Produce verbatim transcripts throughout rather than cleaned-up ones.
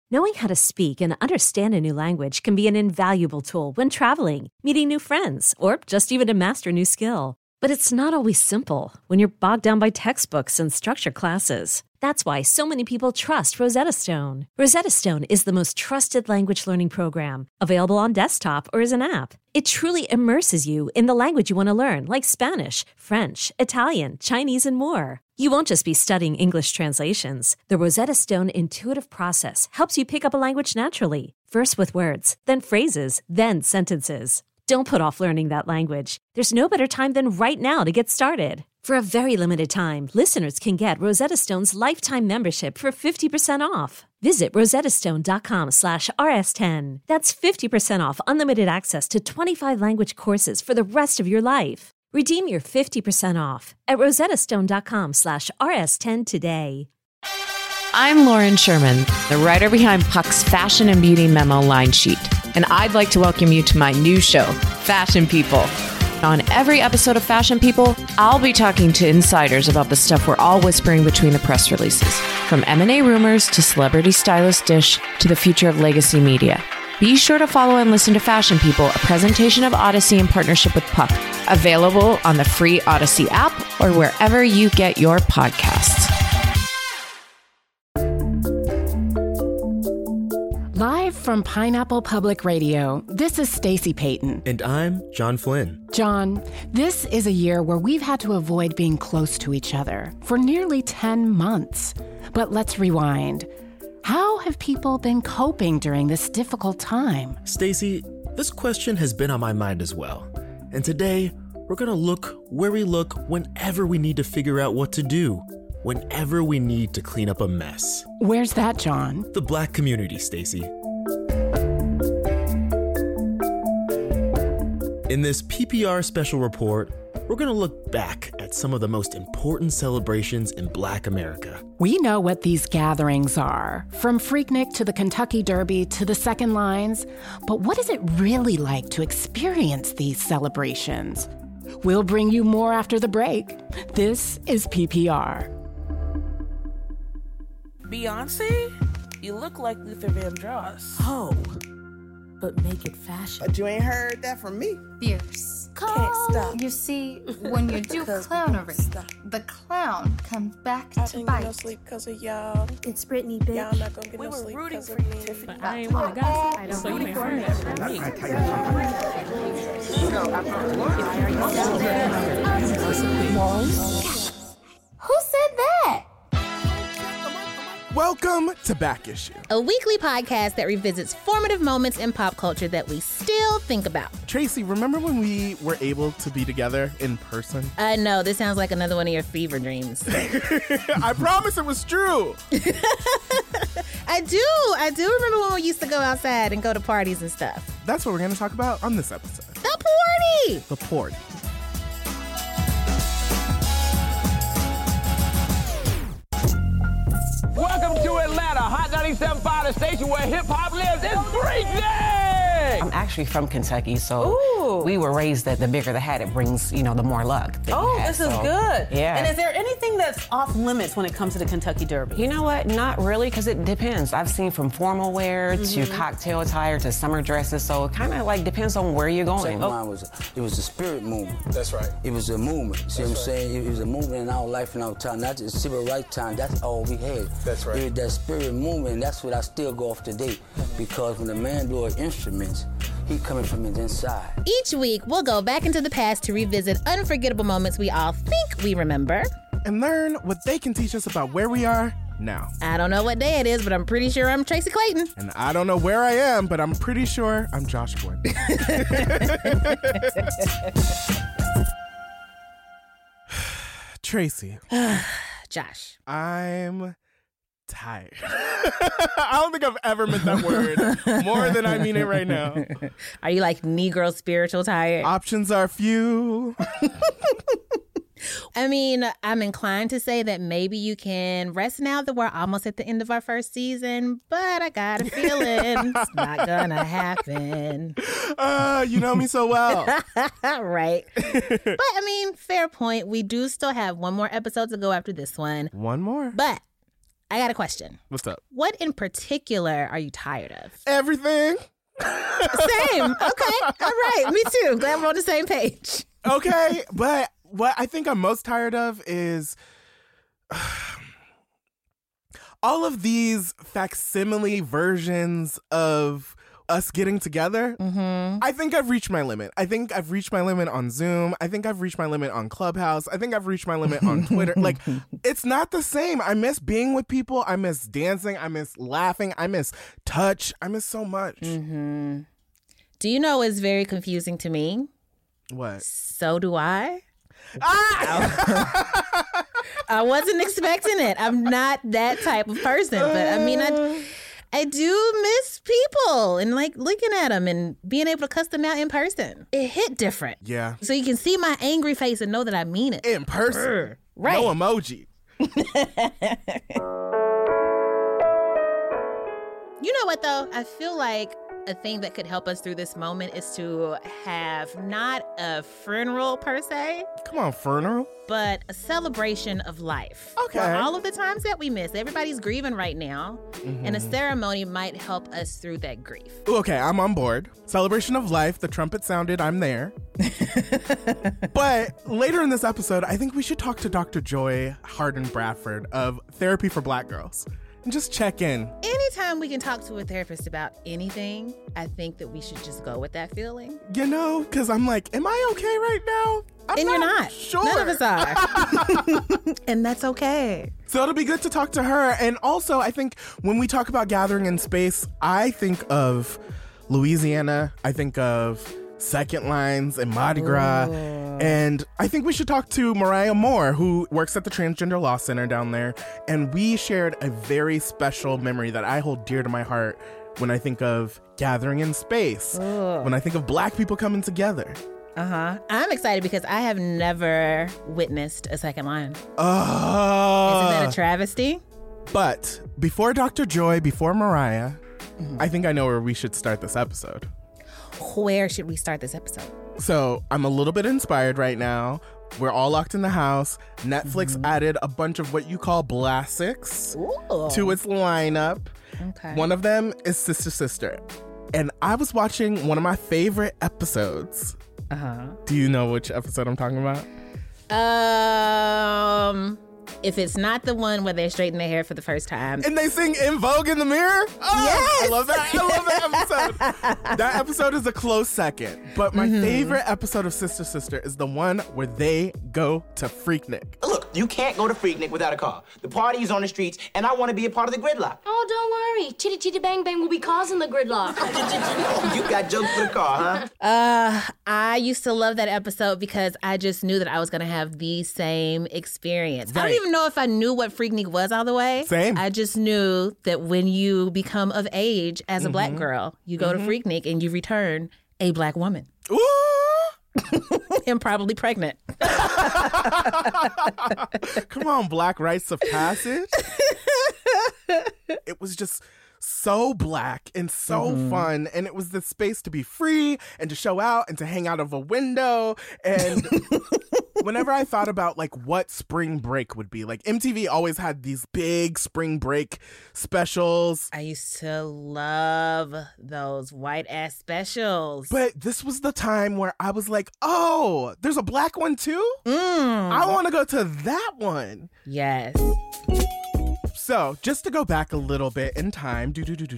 Knowing how to speak and understand a new language can be an invaluable tool when traveling, meeting new friends, or just even to master a new skill. But it's not always simple when you're bogged down by textbooks and structured classes. That's why so many people trust Rosetta Stone. Rosetta Stone is the most trusted language learning program, available on desktop or as an app. It truly immerses you in the language you want to learn, like Spanish, French, Italian, Chinese, and more. You won't just be studying English translations. The Rosetta Stone intuitive process helps you pick up a language naturally, first with words, then phrases, then sentences. Don't put off learning that language. There's no better time than right now to get started. For a very limited time, listeners can get Rosetta Stone's lifetime membership for fifty percent off. Visit rosettastone.com slash rs10. That's fifty percent off unlimited access to twenty-five language courses for the rest of your life. Redeem your fifty percent off at rosettastone.com slash rs10 today. I'm Lauren Sherman, the writer behind Puck's Fashion and Beauty Memo line sheet, and I'd like to welcome you to my new show, Fashion People. On every episode of Fashion People, I'll be talking to insiders about the stuff we're all whispering between the press releases, from M and A rumors to celebrity stylist dish to the future of legacy media. Be sure to follow and listen to Fashion People, a presentation of Odyssey in partnership with Puck, available on the free Odyssey app or wherever you get your podcasts. Live from Pineapple Public Radio, this is Stacey Payton. And I'm John Flynn. John, this is a year where we've had to avoid being close to each other for nearly ten months. But let's rewind. How have people been coping during this difficult time? Stacey, this question has been on my mind as well. And today, we're going to look where we look whenever we need to figure out what to do. Whenever we need to clean up a mess. Where's that, John? The Black community, Stacey. In this P P R special report, we're going to look back at some of the most important celebrations in Black America. We know what these gatherings are, from Freaknik to the Kentucky Derby to the Second Lines. But what is it really like to experience these celebrations? We'll bring you more after the break. This is P P R. Beyonce? You look like Luther Vandross. Oh, but make it fashion. But you ain't heard that from me. Fierce. Can't stop. You see, when you do clownery, the clown comes back I to didn't bite. get no sleep because of y'all. It's Britney, bitch. Y'all not gonna get we no were sleep rooting because for of me. you. But I ain't want to gossip. I don't so you for Who said that? Welcome to Back Issue, a weekly podcast that revisits formative moments in pop culture that we still think about. Tracy, remember when we were able to be together in person? I know, this sounds like another one of your fever dreams. I promise it was true. I do. I do remember when we used to go outside and go to parties and stuff. That's what we're going to talk about on this episode. The party! The party. Welcome to Atlanta, Hot ninety-seven point five, the station where hip-hop lives. It's Freaknik! I'm actually from Kentucky, so Ooh. we were raised that the bigger the hat, it brings, you know, the more luck. Oh, have, this so. is good. Yeah. And is there anything that's off limits when it comes to the Kentucky Derby? You know what? Not really, because it depends. I've seen from formal wear mm-hmm. to cocktail attire to summer dresses, so it kind of like depends on where you're going. Oh. Mine was, it was a spirit movement. That's right. It was a movement. See That's what I'm right. saying? It was a movement in our life and our time, not just civil rights time. That's all we had. That's right. It was that spirit movement, and that's what I still go off today. Because when the man blew instruments, he coming from his inside. Each week, we'll go back into the past to revisit unforgettable moments we all think we remember. And learn what they can teach us about where we are now. I don't know what day it is, but I'm pretty sure I'm Tracy Clayton. And I don't know where I am, but I'm pretty sure I'm Josh Gordon. Tracy. Josh. I'm tired. I don't think I've ever meant that word more than I mean it right now. Are you like Negro spiritual tired? Options are few. I mean, I'm inclined to say that maybe you can rest now that we're almost at the end of our first season, but I got a feeling it's not gonna happen. Uh, you know me so well. Right. But I mean, fair point. We do still have one more episode to go after this one. One more. But I got a question. What's up? What in particular are you tired of? Everything. Same. Okay. All right. Me too. Glad we're on the same page. Okay. But what I think I'm most tired of is all of these facsimile versions of us getting together. Mm-hmm. I think I've reached my limit. I think I've reached my limit on Zoom. I think I've reached my limit on Clubhouse. I think I've reached my limit on Twitter. Like, it's not the same. I miss being with people. I miss dancing. I miss laughing. I miss touch. I miss so much. Mm-hmm. Do you know what's very confusing to me? What? So do I. Ah! I wasn't expecting it. I'm not that type of person, but I mean, I, I do miss people and like looking at them and being able to cuss them out in person. It hit different. Yeah. So you can see my angry face and know that I mean it. In person. Urgh. Right. No emoji. You know what, though? I feel like a thing that could help us through this moment is to have not a funeral per se. Come on, funeral. But a celebration of life. Okay. For all of the times that we miss. Everybody's grieving right now. Mm-hmm. And a ceremony might help us through that grief. Ooh, okay, I'm on board. Celebration of life. The trumpet sounded. I'm there. But later in this episode, I think we should talk to Doctor Joy Harden Bradford of Therapy for Black Girls. And just check in. Anytime we can talk to a therapist about anything, I think that we should just go with that feeling. You know, because I'm like, am I okay right now? I'm and not you're not. Sure. None of us are. And that's okay. So it'll be good to talk to her. And also, I think when we talk about gathering in space, I think of Louisiana. I think of Second Lines and Mardi Gras. Ooh. And I think we should talk to Mariah Moore, who works at the Transgender Law Center down there. And we shared a very special memory that I hold dear to my heart when I think of gathering in space, Ooh. When I think of Black people coming together. Uh-huh. I'm excited because I have never witnessed a second line. Uh, Isn't that a travesty? But before Doctor Joy, before Mariah, mm-hmm. I think I know where we should start this episode. Where should we start this episode? So I'm a little bit inspired right now. We're all locked in the house. Netflix mm-hmm. added a bunch of what you call classics to its lineup. Okay. One of them is Sister Sister. And I was watching one of my favorite episodes. Uh-huh. Do you know which episode I'm talking about? Um... If it's not the one where they straighten their hair for the first time. And they sing In Vogue in the Mirror? Oh, yes! I love that. I love that episode. That episode is a close second. But my mm-hmm. favorite episode of Sister Sister is the one where they go to Freaknik. Look, you can't go to Freaknik without a car. The party is on the streets, and I want to be a part of the gridlock. Oh, don't worry. Chitty Chitty Bang Bang will be causing the gridlock. You got jokes for the car, huh? Uh, I used to love that episode because I just knew that I was going to have the same experience. Right. I don't even know if I knew what Freaknik was all the way. Same. I just knew that when you become of age as a mm-hmm. Black girl, you go mm-hmm. to Freaknik and you return a Black woman. Ooh! And probably pregnant. Come on, Black rites of passage. It was just so Black and so mm. fun, and it was the space to be free and to show out and to hang out of a window. And whenever I thought about like what spring break would be, like M T V always had these big spring break specials. I used to love those white ass specials. But this was the time where I was like, oh, there's a Black one too? Mm. I want to go to that one. Yes. So, just to go back a little bit in time,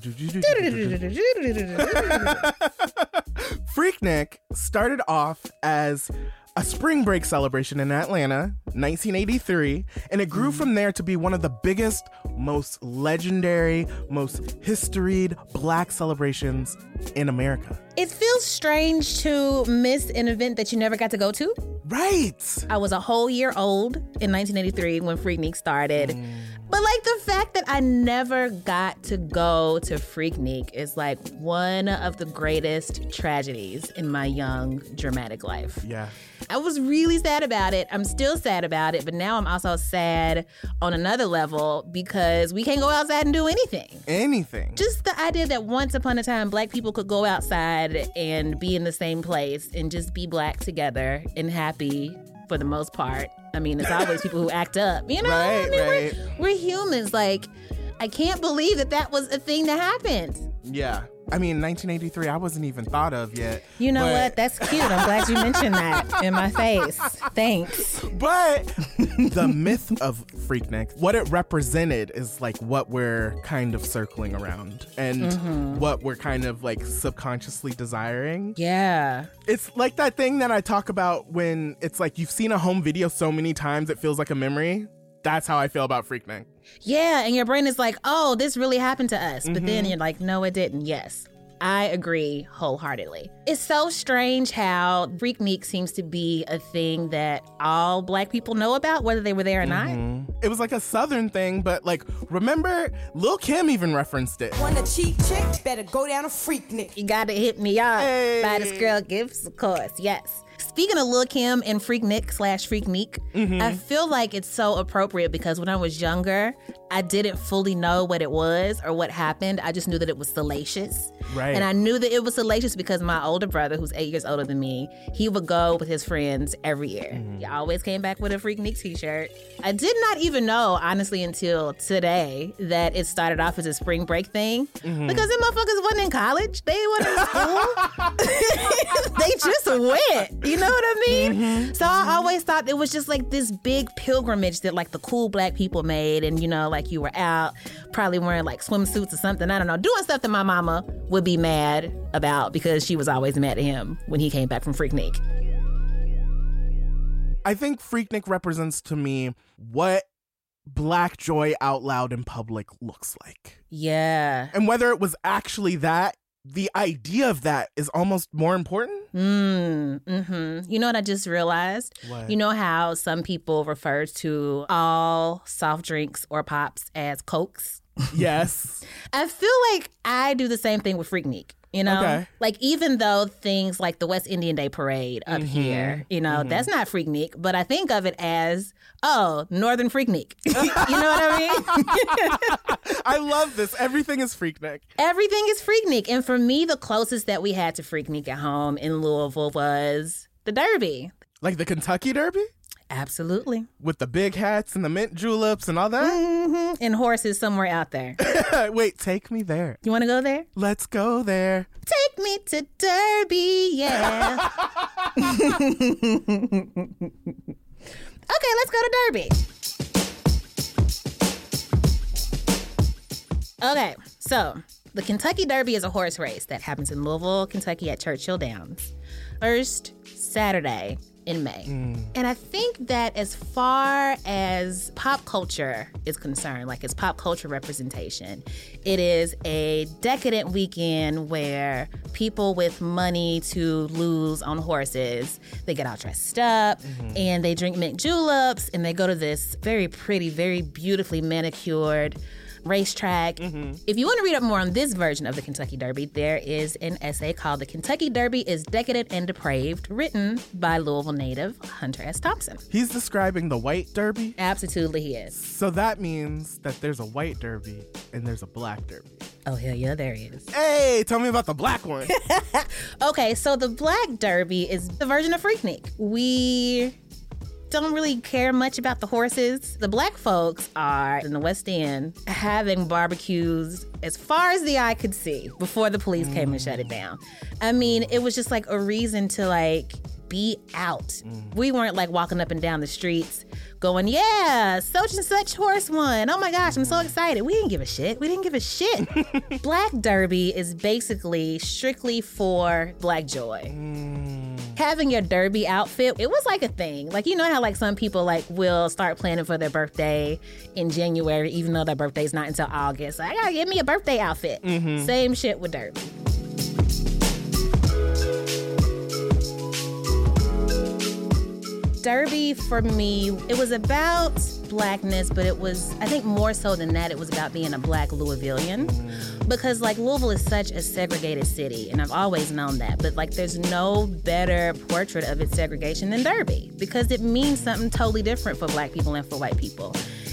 Freaknik started off as a spring break celebration in Atlanta, nineteen eighty-three, and it grew from there to be one of the biggest, most legendary, most historied Black celebrations in America. It feels strange to miss an event that you never got to go to. Right. I was a whole year old in nineteen eighty-three when Freaknik started. Mm. But like the fact that I never got to go to Freaknik is like one of the greatest tragedies in my young dramatic life. Yeah. I was really sad about it. I'm still sad about it, but now I'm also sad on another level because we can't go outside and do anything. Anything. Just the idea that once upon a time, Black people could go outside and be in the same place and just be Black together and happy for the most part. I mean, it's always people who act up. You know, Right, I mean, right. we're, we're humans. Like, I can't believe that that was a thing that happened. Yeah. I mean, nineteen eighty-three, I wasn't even thought of yet. You know but- what? That's cute. I'm glad you mentioned that in my face. Thanks. But the myth of Freaknik, what it represented is like what we're kind of circling around and Mhm. what we're kind of like subconsciously desiring. Yeah. It's like that thing that I talk about when it's like you've seen a home video so many times it feels like a memory. That's how I feel about Freaknik. Yeah, and your brain is like, oh, this really happened to us. But then Mhm. you're like, no, it didn't. Yes. I agree wholeheartedly. It's so strange how Freaknik seems to be a thing that all Black people know about, whether they were there or not. Mhm. It was like a Southern thing, but like, remember, Lil' Kim even referenced it. Want a cheap chick? Better go down a Freaknik. You gotta hit me up. Hey. Buy this girl gifts, of course. Yes. Speaking of Lil' Kim and Freaknik slash Freaknik, Mhm. I feel like it's so appropriate because when I was younger, I didn't fully know what it was or what happened. I just knew that it was salacious. Right. And I knew that it was salacious because my older brother, who's eight years older than me, he would go with his friends every year. Mm-hmm. He always came back with a Freaknik t-shirt. I did not even know, honestly, until today that it started off as a spring break thing Mhm. because them motherfuckers wasn't in college. They weren't in school. They just went. You know what I mean? Mm-hmm. So I always thought it was just like this big pilgrimage that like the cool Black people made. And, you know, like you were out probably wearing like swimsuits or something. I don't know, doing stuff that my mama would be mad about because she was always mad at him when he came back from Freaknik. I think Freaknik represents to me what Black joy out loud in public looks like. Yeah. And whether it was actually that, the idea of that is almost more important. Mm, mm-hmm. You know what I just realized? What? You know how some people refer to all soft drinks or pops as Cokes? Yes. I feel like I do the same thing with Freaknik. You know, Okay. like even though things like the West Indian Day Parade up Mhm. here, you know, Mhm. that's not Freaknik, but I think of it as, oh, Northern Freaknik. You know what I mean? I love this. Everything is Freaknik. Everything is Freaknik. And for me, the closest that we had to Freaknik at home in Louisville was the Derby. Like the Kentucky Derby? Absolutely. With the big hats and the mint juleps and all that? Mm-hmm. And horses somewhere out there. Wait, take me there. You want to go there? Let's go there. Take me to Derby, yeah. Okay, let's go to Derby. Okay, so the Kentucky Derby is a horse race that happens in Louisville, Kentucky at Churchill Downs. First Saturday in May. And I think that as far as pop culture is concerned, like its pop culture representation, it is a decadent weekend where people with money to lose on horses, they get all dressed up and they drink mint juleps and they go to this very pretty, very beautifully manicured racetrack. If you want to read up more on this version of the Kentucky Derby, there is an essay called The Kentucky Derby is Decadent and Depraved, written by Louisville native Hunter S. Thompson. He's describing the white derby? Absolutely he is. So that means that there's a white derby and there's a black derby. Oh, hell yeah, there he is. Hey, tell me about the black one. Okay, so the Black Derby is the version of Freaknik. We don't really care much about the horses. The Black folks are in the West End having barbecues as far as the eye could see before the police came and shut it down. I mean, it was just like a reason to like be out. We weren't like walking up and down the streets going, yeah, such and such horse won. Oh my gosh, I'm so excited. We didn't give a shit. We didn't give a shit. Black Derby is basically strictly for Black joy. Having your derby outfit, it was like a thing. Like, you know how like some people like will start planning for their birthday in January, even though their birthday's not until August. I gotta get me a birthday outfit. Mhm. Same shit with derby. Derby for me, it was about Blackness, but it was, I think more so than that, it was about being a Black Louisvillian. Because like Louisville is such a segregated city, and I've always known that, but like there's no better portrait of its segregation than Derby, because it means something totally different for Black people and for white people.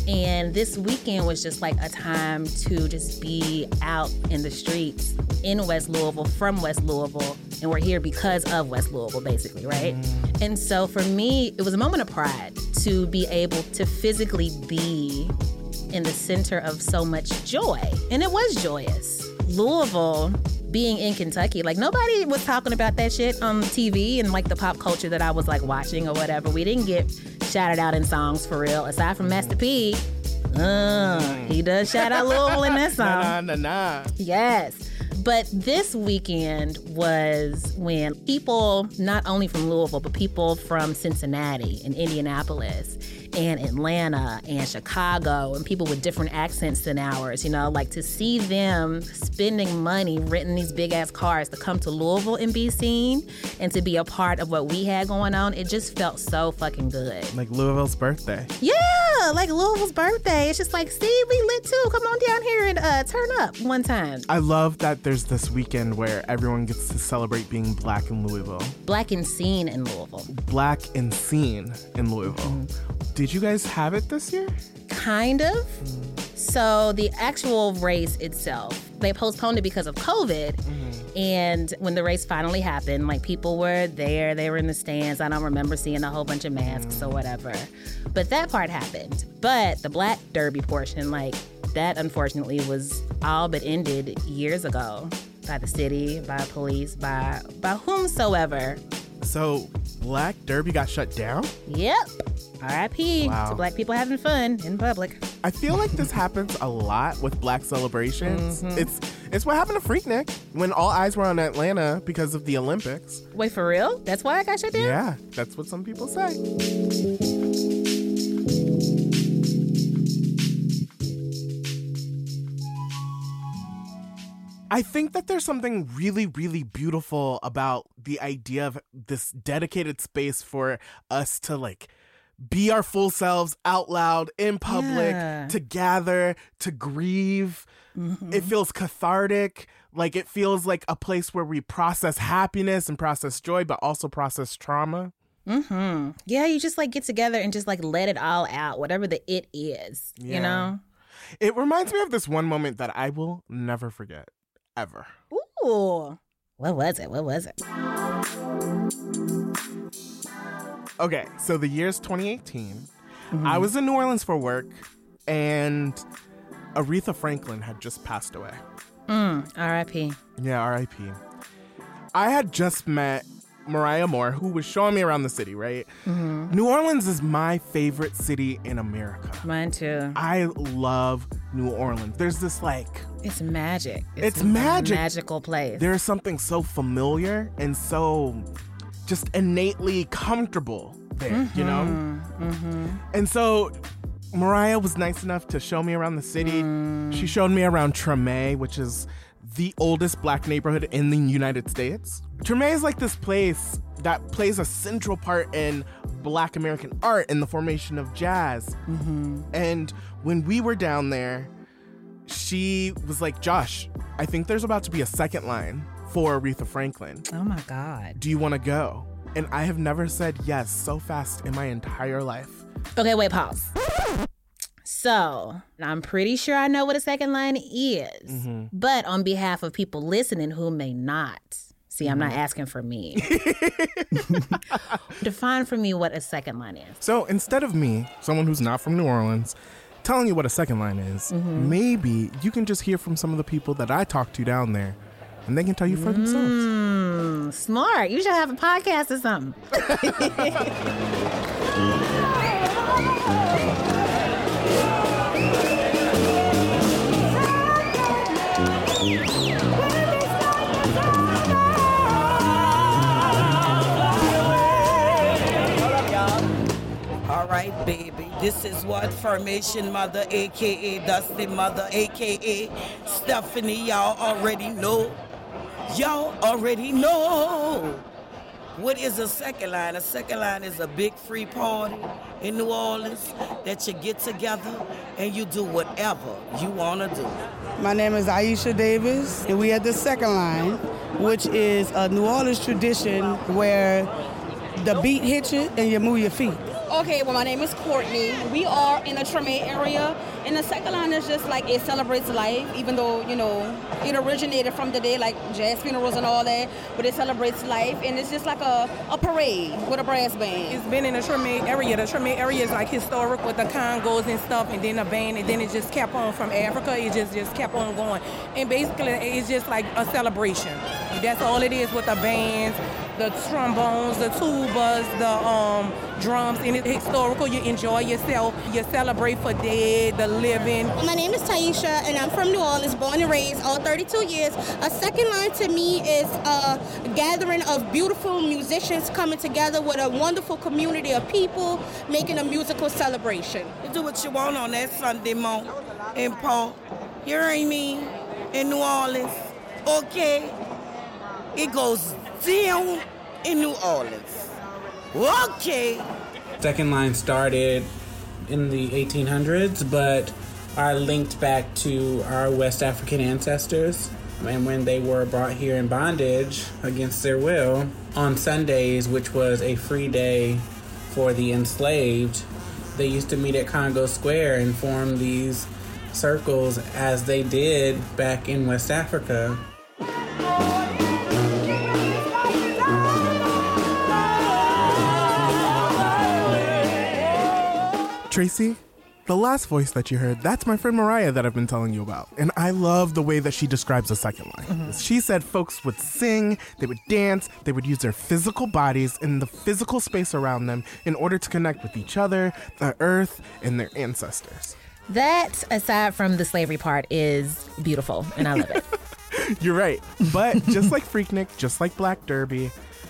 And this weekend was just like a time to just be out in the streets in West Louisville, from West Louisville. And we're here because of West Louisville, basically, right? Mm. And so for me, it was a moment of pride to be able to physically be in the center of so much joy. And it was joyous. Louisville, being in Kentucky, like nobody was talking about that shit on T V and like the pop culture that I was like watching or whatever. We didn't get shouted out in songs for real, aside from Master P. Uh, he does shout out Louisville in that song. Nah, nah, nah. Yes. But this weekend was when people, not only from Louisville, but people from Cincinnati and Indianapolis and Atlanta and Chicago and people with different accents than ours, you know, like to see them spending money, renting these big ass cars to come to Louisville and be seen and to be a part of what we had going on, it just felt so fucking good. Like Louisville's birthday. Yeah, like Louisville's birthday. It's just like, see, we lit too. Come on down here and uh, turn up one time. I love that there's this weekend where everyone gets to celebrate being black in Louisville. Black and seen in Louisville. Black and seen in Louisville. Mm-hmm. Did you guys have it this year? Kind of. Mm. So the actual race itself, they postponed it because of COVID. Mm-hmm. And when the race finally happened, like people were there, they were in the stands. I don't remember seeing a whole bunch of masks mm. or whatever. But that part happened. But the Black Derby portion, like that unfortunately was all but ended years ago by the city, by police, by by whomsoever. So Black Derby got shut down? Yep. R I P Wow. to black people having fun in public. I feel like this happens a lot with black celebrations. Mm-hmm. It's it's what happened to Freaknik when all eyes were on Atlanta because of the Olympics. Wait, for real? That's why I got shut down? Yeah, that's what some people say. I think that there's something really, really beautiful about the idea of this dedicated space for us to like be our full selves out loud in public, Yeah. to gather, to grieve. Mm-hmm. It feels cathartic. Like it feels like a place where we process happiness and process joy, but also process trauma. Mm-hmm. Yeah, you just like get together and just like let it all out, whatever the it is, Yeah. you know? It reminds me of this one moment that I will never forget, ever. Ooh. What was it? What was it? Okay, so the year's twenty eighteen. Mm-hmm. I was in New Orleans for work, and Aretha Franklin had just passed away. Mm, R I P Yeah, R I P I had just met Mariah Moore, who was showing me around the city, right? Mm-hmm. New Orleans is my favorite city in America. Mine too. I love New Orleans. There's this like... It's magic. It's, It's, magic. a magical place. There's something so familiar and so just innately comfortable there, mm-hmm. you know? Mm-hmm. And so Mariah was nice enough to show me around the city. Mm. She showed me around Treme, which is the oldest black neighborhood in the United States. Treme is like this place that plays a central part in black American art and the formation of jazz. Mm-hmm. And when we were down there, she was like, Josh, I think there's about to be a second line for Aretha Franklin. Oh my God. Do you want to go? And I have never said yes so fast in my entire life. Okay, wait, pause. So, I'm pretty sure I know what a second line is. Mm-hmm. But on behalf of people listening who may not, see, I'm Mm-hmm. not asking for me. Define for me what a second line is. So instead of me, someone who's not from New Orleans, telling you what a second line is, Mm-hmm. maybe you can just hear from some of the people that I talk to down there, and they can tell you for themselves. Mm, smart. You should have a podcast or something. All right, baby. This is what Formation Mother, a k a. Dusty Mother, a k a. Stephanie, y'all already know. Y'all already know. What is a second line? A second line is a big free party in New Orleans that you get together and you do whatever you want to do. My name is Aisha Davis, and we at the second line, which is a New Orleans tradition where the beat hits you and you move your feet. Okay, well, my name is Courtney. We are in the Treme area, and the second line is just like it celebrates life, even though, you know, it originated from the day, like jazz funerals and all that, but it celebrates life, and it's just like a, a parade with a brass band. It's been in the Treme area. The Treme area is like historic with the congos and stuff, and then the band, and then it just kept on from Africa. It just, just kept on going. And basically, it's just like a celebration. That's all it is with the bands, the trombones, the tubas, the um, drums, and it's historical. You enjoy yourself. You celebrate for dead, the living. My name is Taisha, and I'm from New Orleans, born and raised, all thirty-two years. A second line to me is a gathering of beautiful musicians coming together with a wonderful community of people making a musical celebration. You do what you want on that Sunday morning in Paul. You hear me? In New Orleans. Okay? It goes down in New Orleans. Okay. Second line started in the eighteen hundreds, but are linked back to our West African ancestors. And when they were brought here in bondage against their will, on Sundays, which was a free day for the enslaved, they used to meet at Congo Square and form these circles as they did back in West Africa. Tracy, the last voice that you heard, that's my friend Mariah that I've been telling you about. And I love the way that she describes the second line. Mm-hmm. She said folks would sing, they would dance, they would use their physical bodies and the physical space around them in order to connect with each other, the earth, and their ancestors. That, aside from the slavery part, is beautiful, and I love it. You're right. But just like Freaknik, just like Black Derby,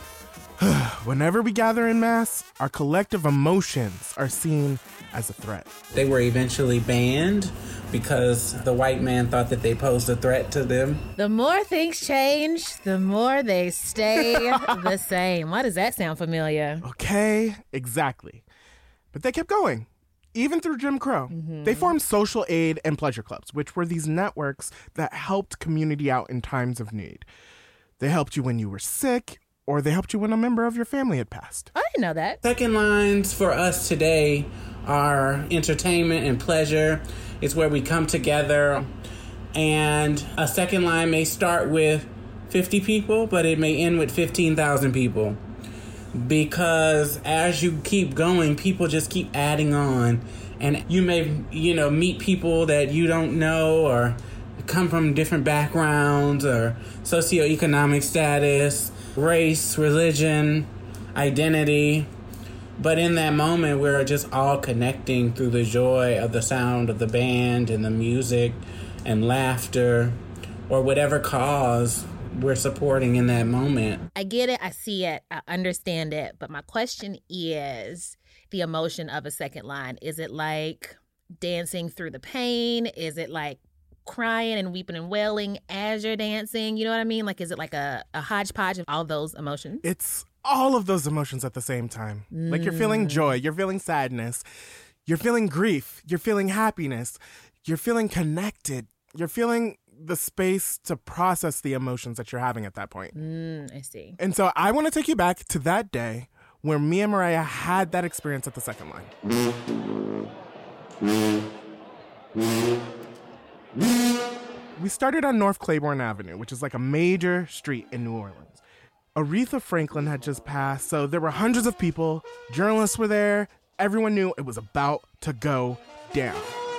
whenever we gather in mass, our collective emotions are seen as a threat. They were eventually banned because the white man thought that they posed a threat to them. The more things change, the more they stay the same. Why does that sound familiar? Okay, exactly. But they kept going. Even through Jim Crow, mm-hmm. They formed social aid and pleasure clubs, which were these networks that helped community out in times of need. They helped you when you were sick, or they helped you when a member of your family had passed. I didn't know that. Second lines for us today are entertainment and pleasure. It's where we come together, and a second line may start with fifty people, but it may end with fifteen thousand people. Because as you keep going, people just keep adding on. And you may, you know, meet people that you don't know or come from different backgrounds or socioeconomic status, race, religion, identity. But in that moment, we're just all connecting through the joy of the sound of the band and the music and laughter or whatever cause we're supporting in that moment. I get it. I see it. I understand it. But my question is the emotion of a second line. Is it like dancing through the pain? Is it like crying and weeping and wailing as you're dancing? You know what I mean? Like, is it like a, a hodgepodge of all those emotions? It's all of those emotions at the same time. Mm. Like, you're feeling joy. You're feeling sadness. You're feeling grief. You're feeling happiness. You're feeling connected. You're feeling the space to process the emotions that you're having at that point. Mm, I see. And so I want to take you back to that day where me and Mariah had that experience at the second line. We started on North Claiborne Avenue, which is like a major street in New Orleans. Aretha Franklin had just passed, so there were hundreds of people. Journalists were there. Everyone knew it was about to go down.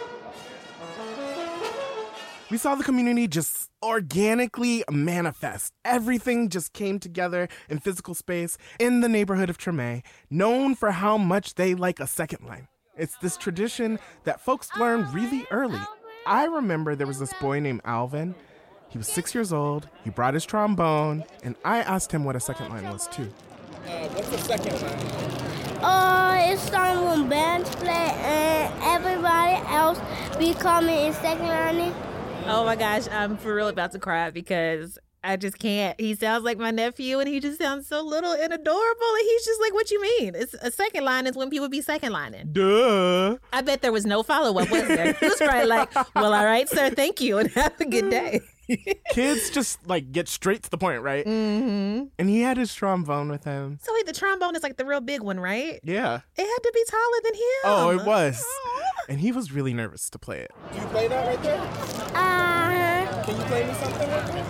We saw the community just organically manifest. Everything just came together in physical space in the neighborhood of Treme, known for how much they like a second line. It's this tradition that folks learned really early. I remember there was this boy named Alvin. He was six years old. He brought his trombone, and I asked him what a second line was, too. Uh, what's a second line? Uh, it's time when bands play and everybody else be coming in second line. Oh my gosh, I'm for real about to cry because I just can't. He sounds like my nephew and he just sounds so little and adorable. And he's just like, what you mean? It's a second line is when people be second lining. Duh. I bet there was no follow-up, was there? He was probably like, well, all right, sir, thank you, and have a good day. Kids just like get straight to the point, right? Mm-hmm. And he had his trombone with him. So wait, the trombone is like the real big one, right? Yeah. It had to be taller than him. Oh, it was. And he was really nervous to play it. Can you play that right there? Uh, Can you play me something with me?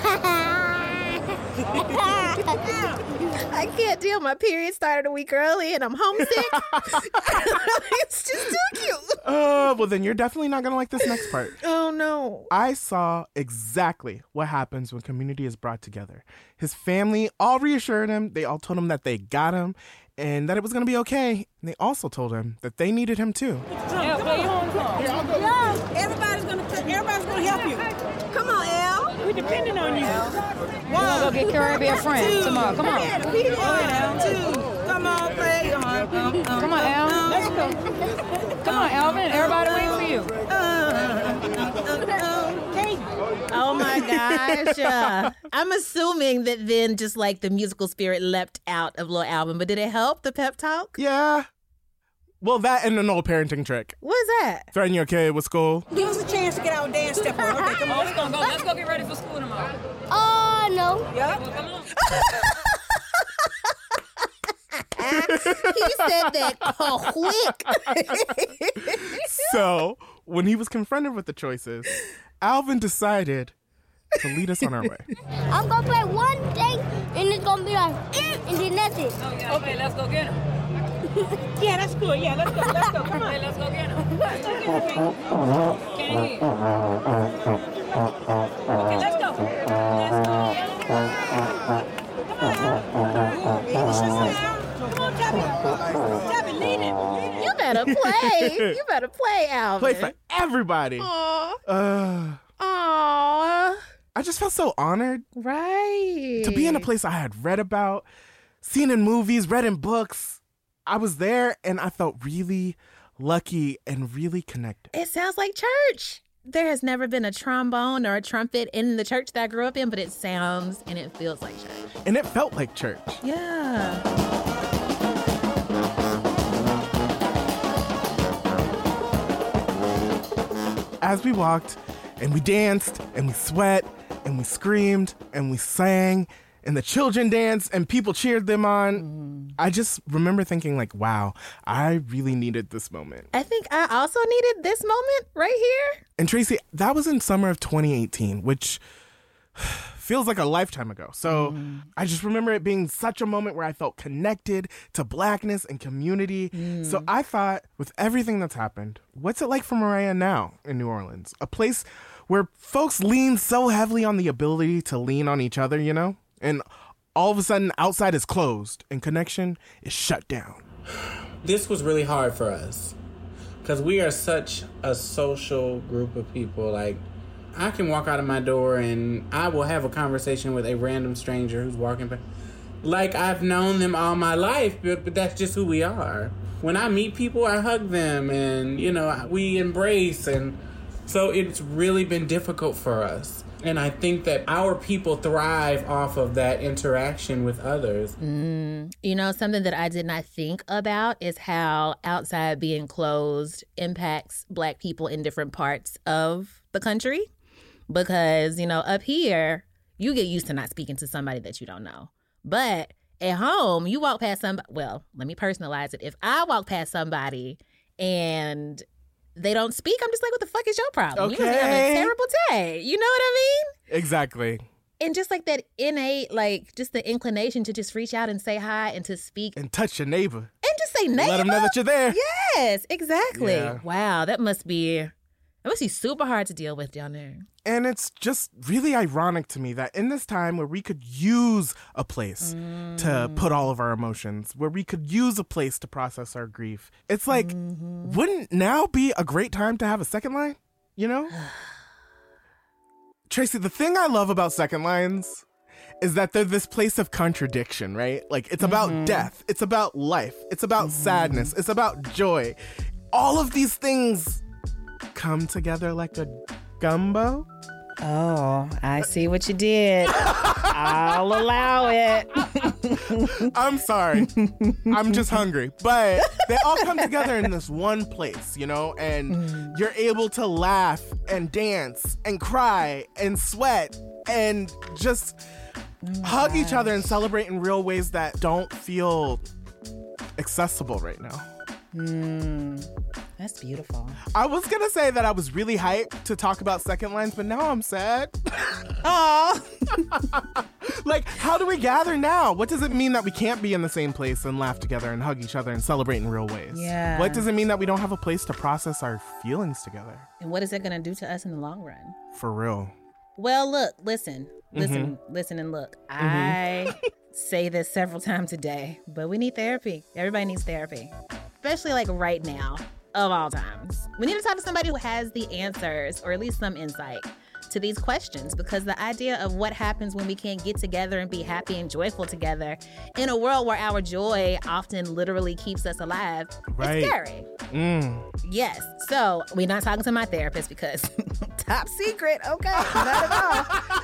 I can't deal. My period started a week early and I'm homesick. It's just too cute. Oh, well, then you're definitely not going to like this next part. Oh, no. I saw exactly what happens when community is brought together. His family all reassured him. They all told him that they got him and that it was going to be okay. And they also told him that they needed him too. Yeah, play your home song. Yeah, everybody's gonna everybody's gonna help you. Come on, Al. We depending on you. One, go get Caribbean friend two, tomorrow. Come on. One, two. Come on, play your home. Um, um, Come on, Al. Let's go. Come on, Alvin. Everybody waiting for you. Oh my gosh. Uh, I'm assuming that then just like the musical spirit leapt out of Lil Alvin, but did it help the pep talk? Yeah. Well, that and an old parenting trick. What's that? Threaten your kid with school. Give us a chance to get our dance step on. Okay, come on. Let's go, go. Let's go get ready for school tomorrow. oh, no. Yeah. Come on. He said that quick. So, when he was confronted with the choices, Alvin decided to lead us on our way. I'm going to play one thing, and it's going to be like, and then that's it. Oh, yeah. Okay, let's go get him. Yeah, that's good. Yeah, let's go. Let's go. Come on. Okay, let's go get him. Let's go get him. Can't hear. Okay, let's go. Let's go. Come on, Tabby. Tabby, lead it. You better play. You better play, Alvin. Play for everybody. Aww. Uh, Aww. I just felt so honored. Right. To be in a place I had read about, seen in movies, read in books. I was there and I felt really lucky and really connected. It sounds like church. There has never been a trombone or a trumpet in the church that I grew up in, but it sounds and it feels like church. And it felt like church. Yeah. As we walked and we danced and we sweat and we screamed and we sang and the children danced and people cheered them on, mm. I just remember thinking like, wow, I really needed this moment. I think I also needed this moment right here. And Tracy, that was in summer of twenty eighteen, which feels like a lifetime ago. So mm. I just remember it being such a moment where I felt connected to Blackness and community. Mm. So I thought, with everything that's happened, what's it like for Mariah now in New Orleans? A place where folks lean so heavily on the ability to lean on each other, you know? And all of a sudden, outside is closed and connection is shut down. This was really hard for us because we are such a social group of people. Like, I can walk out of my door and I will have a conversation with a random stranger who's walking by. Like, I've known them all my life, but, but that's just who we are. When I meet people, I hug them and, you know, we embrace. And so it's really been difficult for us. And I think that our people thrive off of that interaction with others. Mm. You know, something that I did not think about is how outside being closed impacts Black people in different parts of the country. Because, you know, up here, you get used to not speaking to somebody that you don't know. But at home, you walk past somebody. Well, let me personalize it. If I walk past somebody and they don't speak, I'm just like, what the fuck is your problem? Okay. You must have a terrible day. You know what I mean? Exactly. And just like that innate, like just the inclination to just reach out and say hi and to speak. And touch your neighbor. And just say neighbor. Let them know that you're there. Yes, exactly. Yeah. Wow, that must be, that must be super hard to deal with down there. And it's just really ironic to me that in this time where we could use a place mm. to put all of our emotions, where we could use a place to process our grief, it's like, mm-hmm. wouldn't now be a great time to have a second line? You know? Tracy, the thing I love about second lines is that they're this place of contradiction, right? Like, it's about mm-hmm. death. It's about life. It's about mm-hmm. sadness. It's about joy. All of these things come together like a gumbo. Oh, I see what you did. I'll allow it. I'm sorry. I'm just hungry. But they all come together in this one place, you know, and mm. you're able to laugh and dance and cry and sweat and just oh hug gosh. each other and celebrate in real ways that don't feel accessible right now. Mm, that's beautiful. I was gonna say that I was really hyped to talk about Second Lines, but now I'm sad. Aww. Like, how do we gather now? What does it mean that we can't be in the same place and laugh together and hug each other and celebrate in real ways? Yeah. What does it mean that we don't have a place to process our feelings together? And what is it gonna do to us in the long run? For real. Well, look, listen, listen, mm-hmm. listen and look. Mm-hmm. I say this several times a day, but we need therapy. Everybody needs therapy. Especially like right now, of all times. We need to talk to somebody who has the answers, or at least some insight to these questions, because the idea of what happens when we can't get together and be happy and joyful together in a world where our joy often literally keeps us alive right. is scary. Mm. Yes. So we're not talking to my therapist because top secret, okay, not at all.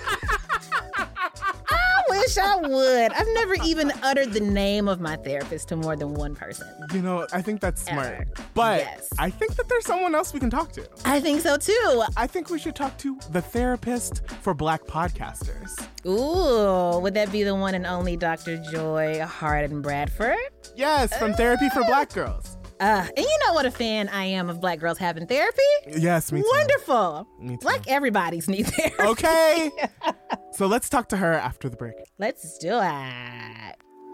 I wish I would. I've never even uttered the name of my therapist to more than one person. You know, I think that's smart. Ever. But yes. I think that there's someone else we can talk to. I think so too. I think we should talk to the therapist for Black podcasters. Ooh, would that be the one and only Doctor Joy Harden Bradford? Yes, from uh, Therapy for Black Girls. Uh, and you know what a fan I am of Black girls having therapy? Yes, me too. Wonderful. Me too. Black everybody's need therapy. Okay. So let's talk to her after the break. Let's do it.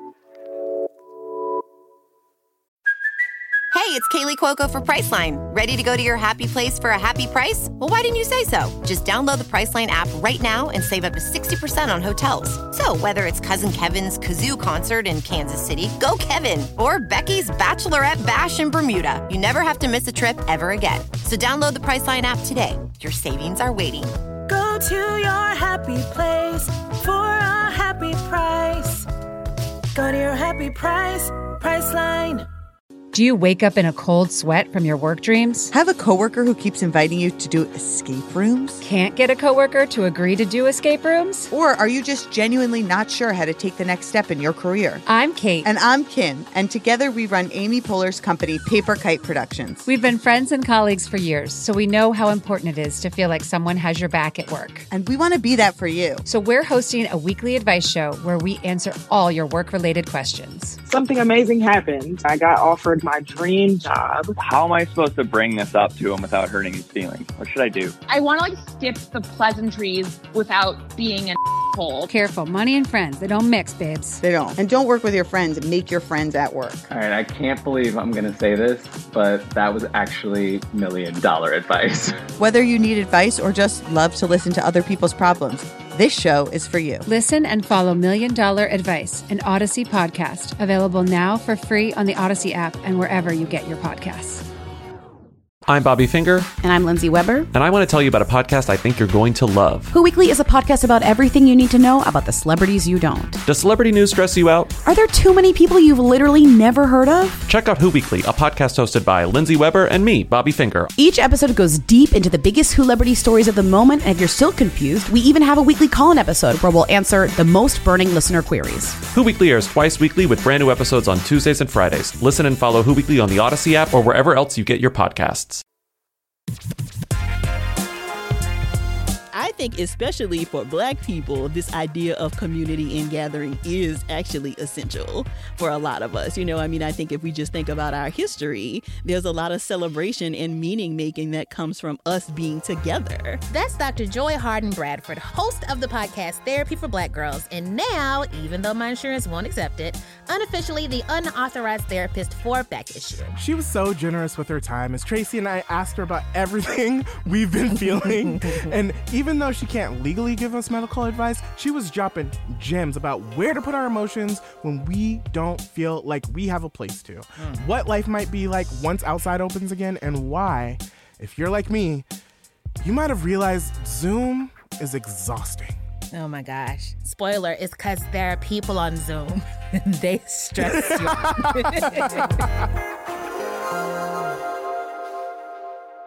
Hey, it's Kaylee Cuoco for Priceline. Ready to go to your happy place for a happy price? Well, why didn't you say so? Just download the Priceline app right now and save up to sixty percent on hotels. So whether it's Cousin Kevin's Kazoo Concert in Kansas City, go Kevin, or Becky's Bachelorette Bash in Bermuda, you never have to miss a trip ever again. So download the Priceline app today. Your savings are waiting. Go to your happy place for a happy price. Go to your happy price, Priceline. Do you wake up in a cold sweat from your work dreams? Have a coworker who keeps inviting you to do escape rooms? Can't get a coworker to agree to do escape rooms? Or are you just genuinely not sure how to take the next step in your career? I'm Kate. And I'm Kim. And together we run Amy Poehler's company, Paper Kite Productions. We've been friends and colleagues for years, so we know how important it is to feel like someone has your back at work. And we want to be that for you. So we're hosting a weekly advice show where we answer all your work-related questions. Something amazing happened. I got offered my dream job. How am I supposed to bring this up to him without hurting his feelings? What should I do? I want to like skip the pleasantries without being an asshole. Careful, money and friends, they don't mix, babes. They don't. And don't work with your friends, make your friends at work. All right, I can't believe I'm going to say this, but that was actually million dollar advice. Whether you need advice or just love to listen to other people's problems, this show is for you. Listen and follow Million Dollar Advice, an Odyssey podcast. Available now for free on the Odyssey app and wherever you get your podcasts. I'm Bobby Finger. And I'm Lindsay Weber. And I want to tell you about a podcast I think you're going to love. Who Weekly is a podcast about everything you need to know about the celebrities you don't. Does celebrity news stress you out? Are there too many people you've literally never heard of? Check out Who Weekly, a podcast hosted by Lindsay Weber and me, Bobby Finger. Each episode goes deep into the biggest Who-lebrity stories of the moment, and if you're still confused, we even have a weekly call-in episode where we'll answer the most burning listener queries. Who Weekly airs twice weekly with brand new episodes on Tuesdays and Fridays. Listen and follow Who Weekly on the Odyssey app or wherever else you get your podcasts. I think especially for Black people, this idea of community and gathering is actually essential for a lot of us. You know, I mean, I think if we just think about our history, there's a lot of celebration and meaning making that comes from us being together. That's Doctor Joy Harden Bradford, host of the podcast Therapy for Black Girls, and now, even though my insurance won't accept it, unofficially the unauthorized therapist for Back Issue. She was so generous with her time as Tracy and I asked her about everything we've been feeling. And even though she can't legally give us medical advice, she was dropping gems about where to put our emotions when we don't feel like we have a place to. Mm. What life might be like once outside opens again, and why, if you're like me, you might have realized Zoom is exhausting. Oh my gosh. Spoiler, it's because there are people on Zoom. They stress you out.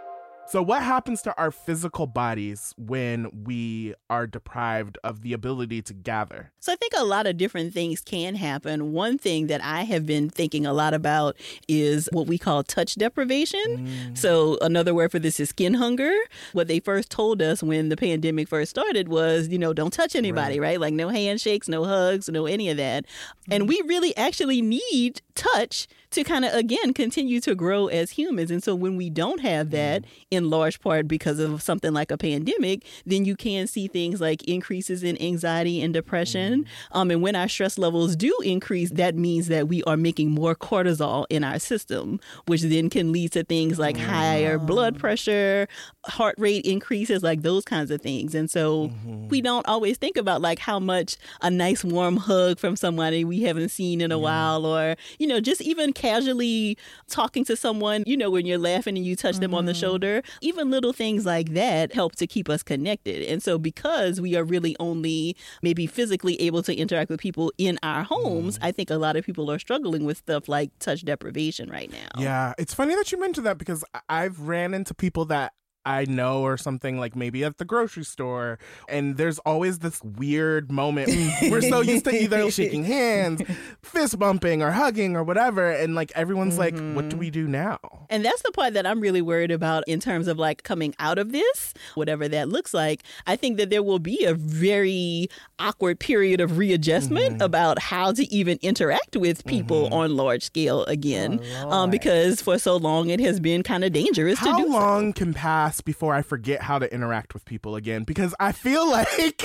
So what happens to our physical bodies when we are deprived of the ability to gather? So I think a lot of different things can happen. One thing that I have been thinking a lot about is what we call touch deprivation. Mm. So another word for this is skin hunger. What they first told us when the pandemic first started was, you know, don't touch anybody, right? right? Like no handshakes, no hugs, no any of that. Mm. And we really actually need touch to kind of, again, continue to grow as humans. And so when we don't have that, mm. in large part because of something like a pandemic, then you can see things like increases in anxiety and depression. Mm. Um, and when our stress levels do increase, that means that we are making more cortisol in our system, which then can lead to things like mm. higher blood pressure, heart rate increases, like those kinds of things. And so mm-hmm. we don't always think about like how much a nice warm hug from somebody we haven't seen in a yeah. while, or, you know, just even casually talking to someone, you know, when you're laughing and you touch mm-hmm. them on the shoulder, even little things like that help to keep us connected. And so because we are really only maybe physically able to interact with people in our homes, mm. I think a lot of people are struggling with stuff like touch deprivation right now. Yeah, it's funny that you mentioned that because I've ran into people that I know or something, like maybe at the grocery store, and there's always this weird moment. We're so used to either shaking hands, fist bumping, or hugging or whatever, and like everyone's mm-hmm. like, what do we do now? And that's the part that I'm really worried about in terms of like coming out of this, whatever that looks like. I think that there will be a very awkward period of readjustment mm-hmm. about how to even interact with people mm-hmm. on large scale again, oh, um, because for so long it has been kind of dangerous how to do so. How long can pass before I forget how to interact with people again? Because I feel like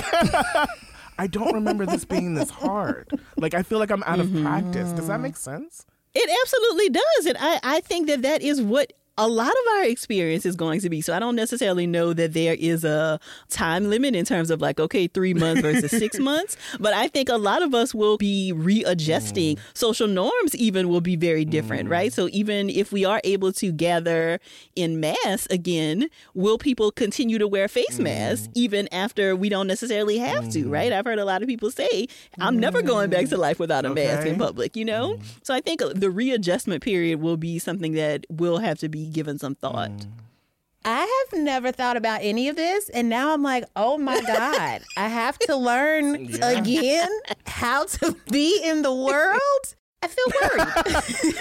I don't remember this being this hard. Like, I feel like I'm out of mm-hmm. practice. Does that make sense? It absolutely does. And I, I think that that is what a lot of our experience is going to be. So I don't necessarily know that there is a time limit in terms of like, okay, three months versus six months. But I think a lot of us will be readjusting. Mm. Social norms even will be very different, mm. right? So even if we are able to gather in mass again, will people continue to wear face mm. masks even after we don't necessarily have mm. to, right? I've heard a lot of people say, I'm mm. never going back to life without a okay. mask in public, you know? Mm. So I think the readjustment period will be something that will have to be given some thought. Mm. I have never thought about any of this, and now I'm like, oh my God, I have to learn yeah. again how to be in the world. I feel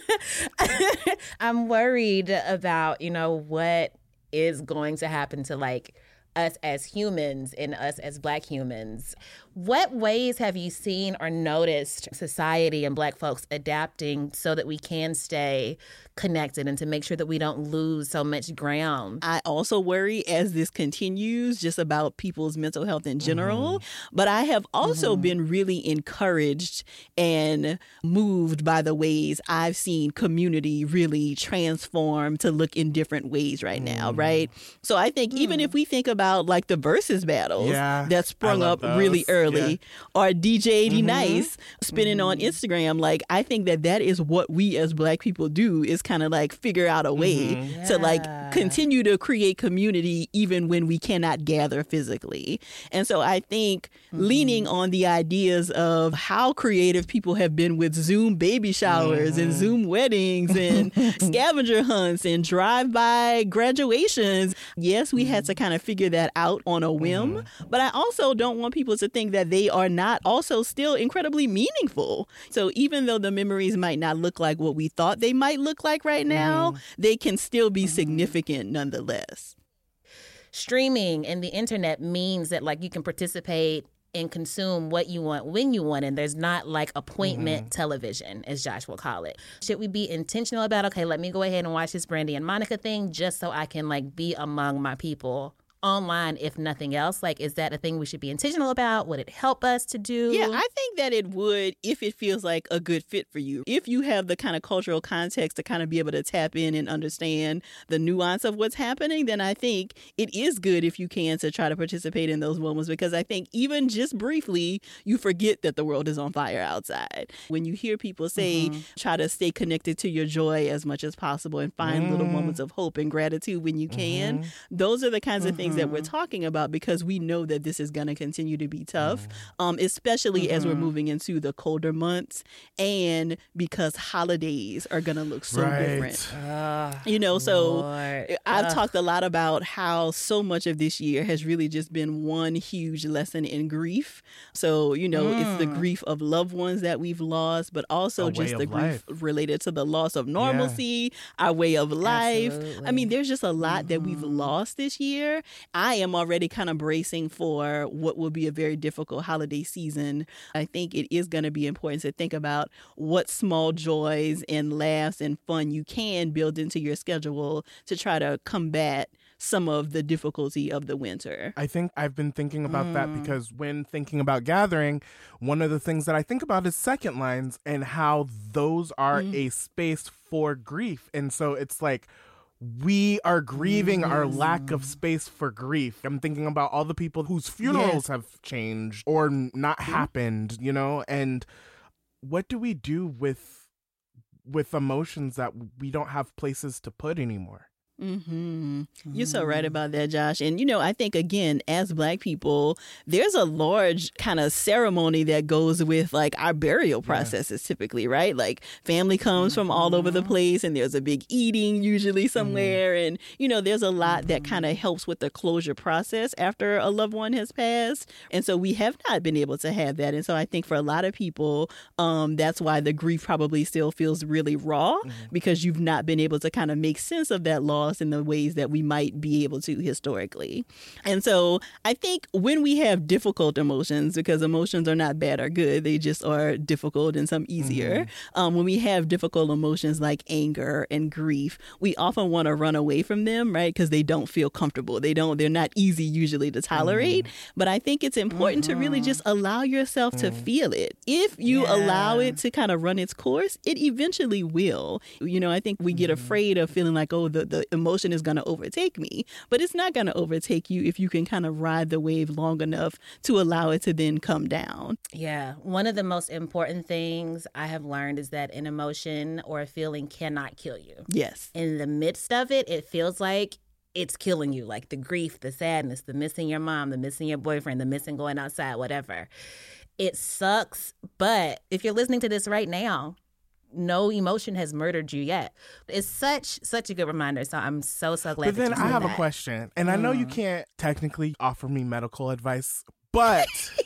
worried. I'm worried about, you know, what is going to happen to like us as humans and us as Black humans. What ways have you seen or noticed society and Black folks adapting so that we can stay connected and to make sure that we don't lose so much ground? I also worry as this continues just about people's mental health in general. Mm-hmm. But I have also mm-hmm. been really encouraged and moved by the ways I've seen community really transform to look in different ways right mm-hmm. now, right? So I think mm-hmm. even if we think about like the versus battles yeah, that sprung up those. really early, Yeah. or D J Mm-hmm. Nice spinning mm-hmm. on Instagram, like I think that that is what we as Black people do, is kind of like figure out a way mm-hmm. yeah. to like continue to create community even when we cannot gather physically. And so I think mm-hmm. leaning on the ideas of how creative people have been with Zoom baby showers mm-hmm. and Zoom weddings and scavenger hunts and drive-by graduations. Yes, we mm-hmm. had to kind of figure that out on a whim, mm-hmm. but I also don't want people to think that they are not also still incredibly meaningful. So even though the memories might not look like what we thought they might look like right now, mm. they can still be mm-hmm. significant nonetheless. Streaming and the internet means that like you can participate and consume what you want when you want, and there's not like appointment mm-hmm. television, as Josh will call it. Should we be intentional about, okay, let me go ahead and watch this Brandy and Monica thing just so I can like be among my people online, if nothing else? Like, is that a thing we should be intentional about? Would it help us to do? Yeah, I think that it would if it feels like a good fit for you. If you have the kind of cultural context to kind of be able to tap in and understand the nuance of what's happening, then I think it is good if you can to try to participate in those moments, because I think even just briefly, you forget that the world is on fire outside. When you hear people say, mm-hmm. try to stay connected to your joy as much as possible and find mm. little moments of hope and gratitude when you can, mm-hmm. those are the kinds mm-hmm. of things things that we're talking about because we know that this is going to continue to be tough, um, especially mm-hmm. as we're moving into the colder months and because holidays are going to look so right. different. Uh, you know, so Lord. I've Ugh. talked a lot about how so much of this year has really just been one huge lesson in grief. So, you know, mm. it's the grief of loved ones that we've lost, but also A just way the of grief life. related to the loss of normalcy, yeah. our way of life. Absolutely. I mean, there's just a lot mm-hmm. that we've lost this year. I am already kind of bracing for what will be a very difficult holiday season. I think it is going to be important to think about what small joys and laughs and fun you can build into your schedule to try to combat some of the difficulty of the winter. I think I've been thinking about Mm. that because when thinking about gathering, one of the things that I think about is second lines and how those are Mm. a space for grief. And so it's like, we are grieving mm. our lack of space for grief. I'm thinking about all the people whose funerals Yes. have changed or not mm. happened, you know, and what do we do with with emotions that we don't have places to put anymore? Mm-hmm. You're so right about that, Josh. And, you know, I think, again, as Black people, there's a large kind of ceremony that goes with like our burial processes yeah. typically, right? Like family comes mm-hmm. from all over the place and there's a big eating usually somewhere. Mm-hmm. And, you know, there's a lot mm-hmm. that kind of helps with the closure process after a loved one has passed. And so we have not been able to have that. And so I think for a lot of people, um, that's why the grief probably still feels really raw mm-hmm. because you've not been able to kind of make sense of that loss in the ways that we might be able to historically. And so I think when we have difficult emotions, because emotions are not bad or good, they just are difficult and some easier. Mm-hmm. Um, when we have difficult emotions like anger and grief, we often want to run away from them, right? Because they don't feel comfortable. They don't, they're not easy usually to tolerate. Mm-hmm. But I think it's important mm-hmm. to really just allow yourself mm-hmm. to feel it. If you yeah. allow it to kind of run its course, it eventually will. You know, I think we get mm-hmm. afraid of feeling like, oh, the, the emotion is going to overtake me, but it's not going to overtake you if you can kind of ride the wave long enough to allow it to then come down. Yeah. One of the most important things I have learned is that an emotion or a feeling cannot kill you. Yes. In the midst of it, it feels like it's killing you, like the grief, the sadness, the missing your mom, the missing your boyfriend, the missing going outside, whatever. It sucks. But if you're listening to this right now, no emotion has murdered you yet. It's such such a good reminder. So I'm so, so glad but that then you I have that. a question. And mm. I know you can't technically offer me medical advice, but,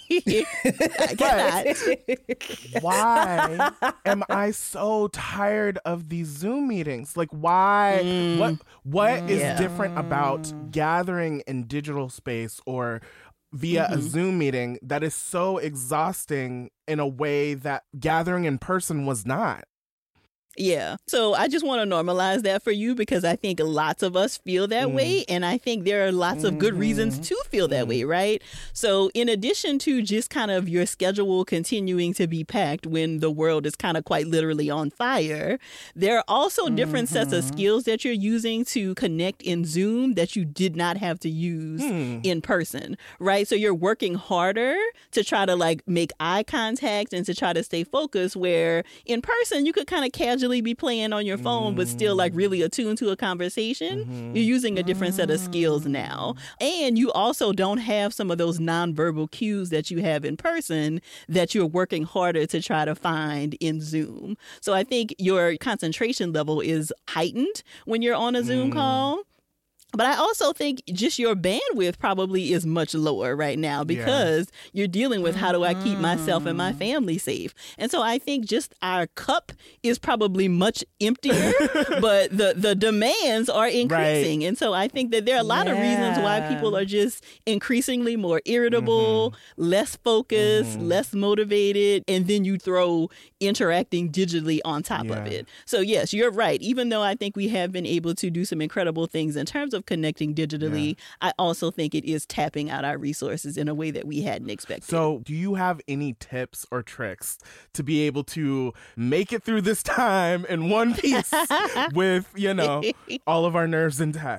but why am I so tired of these Zoom meetings? Like, why? Mm. What What mm. is yeah. different about gathering in digital space or via mm-hmm. a Zoom meeting that is so exhausting in a way that gathering in person was not? Yeah. So I just want to normalize that for you because I think lots of us feel that mm. way. And I think there are lots of good mm-hmm. reasons to feel that mm. way, right? So in addition to just kind of your schedule continuing to be packed when the world is kind of quite literally on fire, there are also different mm-hmm. sets of skills that you're using to connect in Zoom that you did not have to use mm. in person, right? So you're working harder to try to like make eye contact and to try to stay focused, where in person you could kind of casually be playing on your phone, mm. but still like really attuned to a conversation. Mm-hmm. You're using a different mm. set of skills now. And you also don't have some of those nonverbal cues that you have in person that you're working harder to try to find in Zoom. So I think your concentration level is heightened when you're on a Zoom mm. call. But I also think just your bandwidth probably is much lower right now because yeah. you're dealing with how do I keep myself and my family safe. And so I think just our cup is probably much emptier, but the, the demands are increasing. Right. And so I think that there are a lot yeah. of reasons why people are just increasingly more irritable, mm-hmm. less focused, mm-hmm. less motivated, and then you throw interacting digitally on top yeah. of it. So yes, you're right. Even though I think we have been able to do some incredible things in terms of connecting digitally, yeah. I also think it is tapping out our resources in a way that we hadn't expected. So do you have any tips or tricks to be able to make it through this time in one piece with, you know, all of our nerves intact?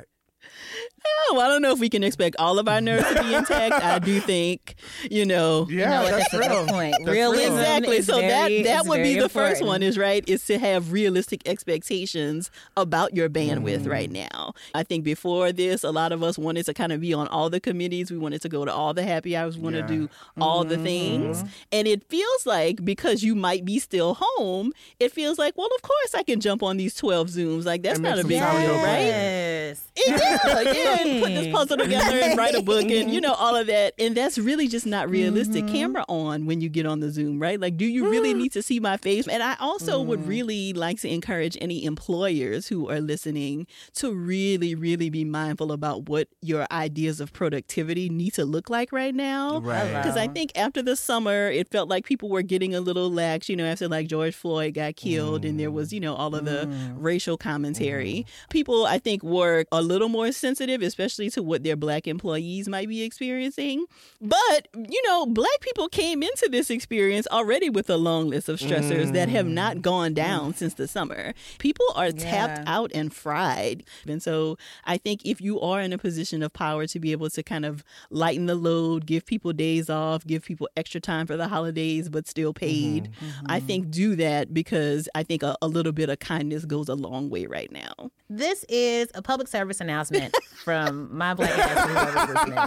Oh, I don't know if we can expect all of our nerves to be intact. I do think, you know. Yeah, you know, that's, that's a real. good point. That's Realism real. Exactly. is So very, that that is would be very the first important. one is, right, is to have realistic expectations about your bandwidth right now. I think before this, a lot of us wanted to kind of be on all the committees. We wanted to go to all the happy hours. We want Yeah. to do all the things. And it feels like because you might be still home, it feels like, well, of course I can jump on these twelve Zooms. Like, that's And not make a some big salad deal, go right? Yes. It is. Yeah, and put this puzzle together and write a book and, you know, all of that. And that's really just not realistic. Mm-hmm. Camera on when you get on the Zoom, right? Like, do you really need to see my face? And I also Mm-hmm. would really like to encourage any employers who are listening to really, really be mindful about what your ideas of productivity need to look like right now. Right. Because I think after the summer, it felt like people were getting a little lax, you know, after like George Floyd got killed and there was, you know, all of the racial commentary. People, I think, were a little more sensitive, especially to what their Black employees might be experiencing. But, you know, Black people came into this experience already with a long list of stressors mm. that have not gone down mm. since the summer. People are yeah. tapped out and fried. And so I think if you are in a position of power to be able to kind of lighten the load, give people days off, give people extra time for the holidays, but still paid, mm-hmm. Mm-hmm. I think do that, because I think a, a little bit of kindness goes a long way right now. This is a public service announcement from my Black ass whoever's listening.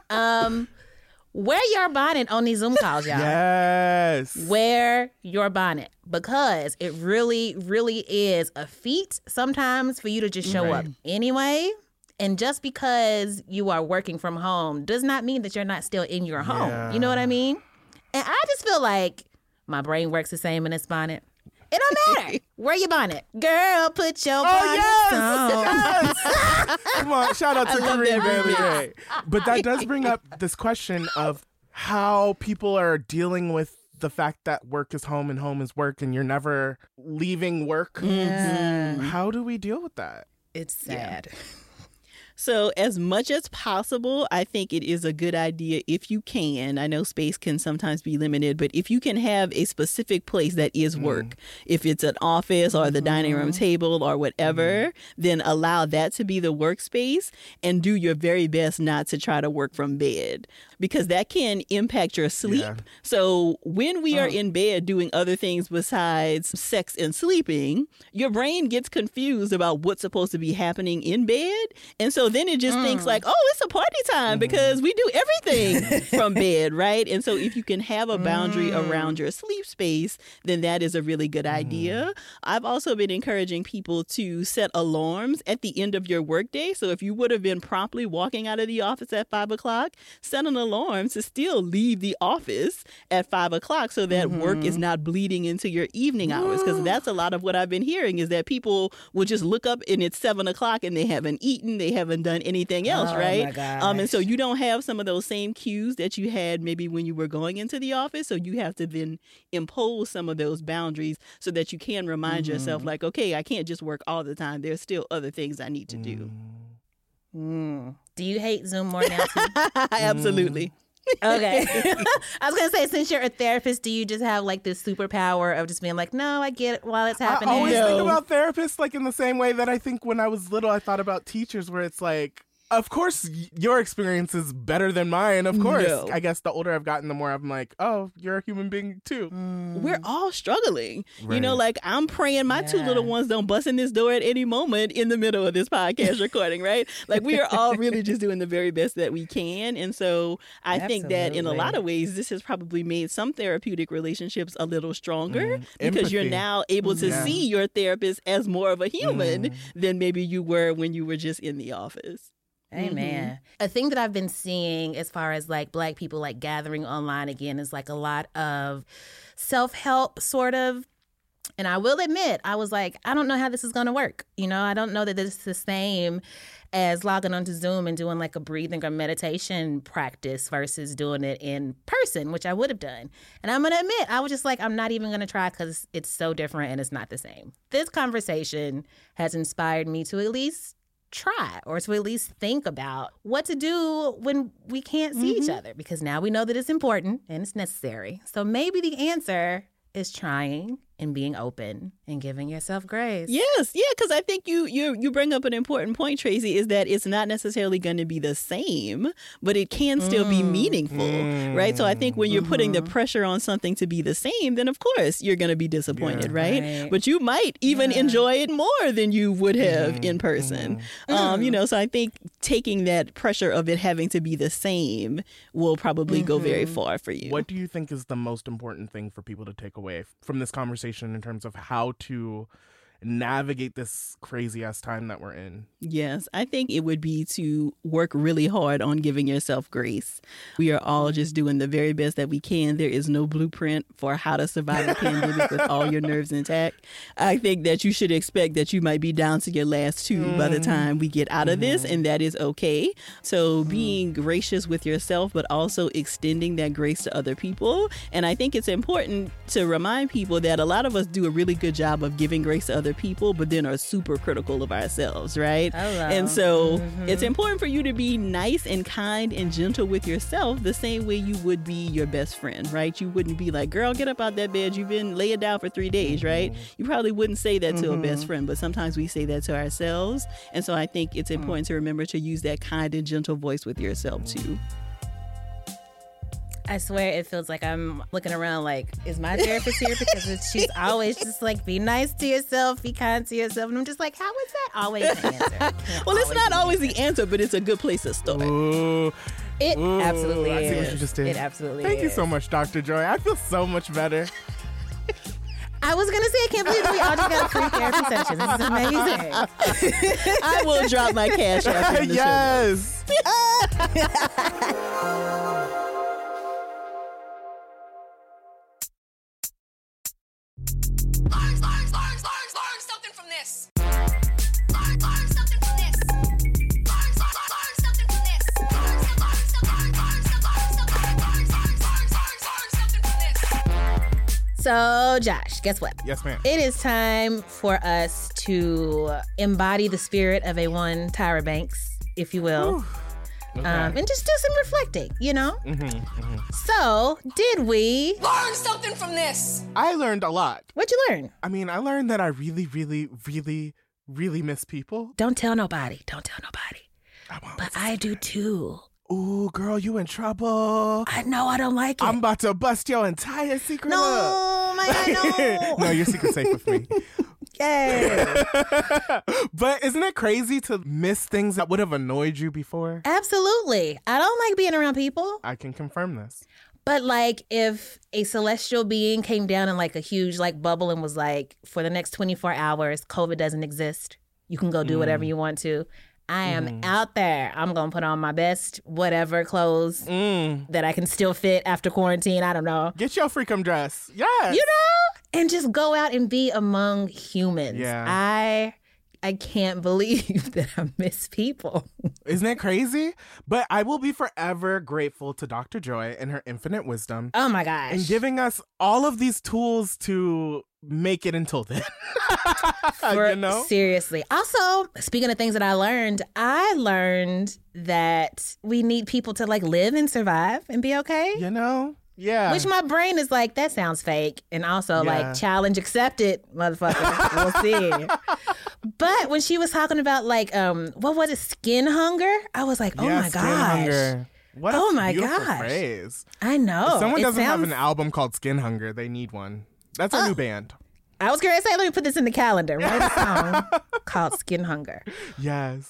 Um, wear your bonnet on these Zoom calls, y'all. Yes. Wear your bonnet, because it really, really is a feat sometimes for you to just show right. up anyway. And just because you are working from home does not mean that you're not still in your home. Yeah. You know what I mean? And I just feel like my brain works the same in this bonnet. It don't matter. Wear your bonnet. Girl, put your oh, bonnet yes, on. Yes. Come on, shout out to Kareem Bailey Ray. But that does bring up this question of how people are dealing with the fact that work is home and home is work and you're never leaving work. Yeah. How do we deal with that? It's sad. Yeah. So as much as possible, I think it is a good idea if you can. I know space can sometimes be limited, but if you can have a specific place that is work, mm. if it's an office or the mm-hmm. dining room table or whatever, mm. then allow that to be the workspace and do your very best not to try to work from bed, because that can impact your sleep. Yeah. So when we oh. are in bed doing other things besides sex and sleeping, your brain gets confused about what's supposed to be happening in bed. And so then it just mm. thinks like, oh, it's a party time mm. because we do everything from bed, right? And so if you can have a boundary mm. around your sleep space, then that is a really good mm. idea. I've also been encouraging people to set alarms at the end of your workday. So if you would have been promptly walking out of the office at five o'clock, set an alarm to still leave the office at five o'clock so that mm-hmm. work is not bleeding into your evening hours. Because that's a lot of what I've been hearing is that people will just look up and it's seven o'clock and they haven't eaten, they haven't done anything else, oh, right? My gosh. Um, and so you don't have some of those same cues that you had maybe when you were going into the office. So you have to then impose some of those boundaries so that you can remind mm-hmm. yourself like, okay, I can't just work all the time. There's still other things I need to do. Mm. Do you hate Zoom more now too? Absolutely. Okay. I was going to say, since you're a therapist, do you just have like this superpower of just being like, no, I get it while it's happening? I always no. think about therapists like in the same way that I think when I was little, I thought about teachers, where it's like, of course, your experience is better than mine. Of course. No. I guess the older I've gotten, the more I'm like, oh, you're a human being too. Mm. We're all struggling. Right. You know, like I'm praying my yeah. two little ones don't bust in this door at any moment in the middle of this podcast recording, right? Like we are all really just doing the very best that we can. And so I Absolutely. think that in a lot of ways, this has probably made some therapeutic relationships a little stronger mm. because Empathy. You're now able to yeah. see your therapist as more of a human mm. than maybe you were when you were just in the office. Amen. Mm-hmm. A thing that I've been seeing as far as like Black people like gathering online again is like a lot of self-help sort of. And I will admit, I was like, I don't know how this is going to work. You know, I don't know that this is the same as logging onto Zoom and doing like a breathing or meditation practice versus doing it in person, which I would have done. And I'm going to admit, I was just like, I'm not even going to try because it's so different and it's not the same. This conversation has inspired me to at least try or to at least think about what to do when we can't see mm-hmm. each other, because now we know that it's important and it's necessary. So maybe the answer is trying and being open And giving yourself grace. Yes, yeah, because I think you you you bring up an important point, Tracy, is that it's not necessarily going to be the same, but it can still mm. be meaningful, mm. right? So I think when you're mm-hmm. putting the pressure on something to be the same, then of course you're going to be disappointed, yeah. right? right? But you might even yeah. enjoy it more than you would have mm-hmm. in person. Mm-hmm. Um, you know, so I think taking that pressure of it having to be the same will probably mm-hmm. go very far for you. What do you think is the most important thing for people to take away from this conversation in terms of how to navigate this crazy ass time that we're in? Yes, I think it would be to work really hard on giving yourself grace. We are all just doing the very best that we can. There is no blueprint for how to survive a pandemic with all your nerves intact. I think that you should expect that you might be down to your last two mm. by the time we get out of mm-hmm. this, and that is okay. So being gracious with yourself, but also extending that grace to other people. And I think it's important to remind people that a lot of us do a really good job of giving grace to other people, but then are super critical of ourselves, right? Hello. And so mm-hmm. it's important for you to be nice and kind and gentle with yourself the same way you would be your best friend, right? You wouldn't be like, girl, get up out that bed. You've been laying down for three days, right? You probably wouldn't say that to mm-hmm. a best friend, but sometimes we say that to ourselves. And so I think it's important mm-hmm. to remember to use that kind and gentle voice with yourself too. I swear it feels like I'm looking around like, is my therapist here? Because it's, she's always just like, be nice to yourself, be kind to yourself. And I'm just like, how is that always the answer? Well, it's not always the answer, but it's a good place to start. Ooh. It Ooh, absolutely I is. see what you just did. It absolutely Thank is. you so much, Doctor Joy. I feel so much better. I was going to say, I can't believe we all just got a free therapy session. This is amazing. I will drop my cash app in the yes. Learn, learn, learn, learn, learn something from this. Learn, learn something from this. Learn, learn, learn something from this. Learn, learn, learn, learn, learn, learn, learn something from this. So, Josh, guess what? Yes, ma'am. It is time for us to embody the spirit of a one Tyra Banks, if you will. Okay. Um, and just do some reflecting, you know? Mm-hmm, mm-hmm. So, did we learn something from this? I learned a lot. What'd you learn? I mean, I learned that I really, really, really, really miss people. Don't tell nobody. Don't tell nobody. I won't. But I do too. Ooh, girl, you in trouble. I know, I don't like it. I'm about to bust your entire secret no, up. My God, no. No, your secret's safe with me. Yay. But isn't it crazy to miss things that would have annoyed you before? Absolutely. I don't like being around people. I can confirm this. But like if a celestial being came down in like a huge like bubble and was like, for the next twenty-four hours, COVID doesn't exist. You can go do mm. whatever you want to. I am mm. out there. I'm going to put on my best whatever clothes mm. that I can still fit after quarantine. I don't know. Get your freakum dress. Yes. You know? And just go out and be among humans. Yeah. I I can't believe that I miss people. Isn't it crazy? But I will be forever grateful to Doctor Joy and her infinite wisdom. Oh my gosh. And giving us all of these tools to make it until then. For, you know? Seriously. Also, speaking of things that I learned, I learned that we need people to like live and survive and be okay. You know? Yeah. Which my brain is like, that sounds fake. And also Yeah. like, challenge accepted, motherfucker. We'll see. But when she was talking about like, um, what was it, skin hunger? I was like, oh yeah, my skin gosh. hunger. What a oh my beautiful gosh. phrase. I know. If someone It doesn't have sounds- an album called Skin Hunger, they need one. That's a Uh, new band. I was going to say, let me put this in the calendar. Write a song called Skin Hunger. Yes.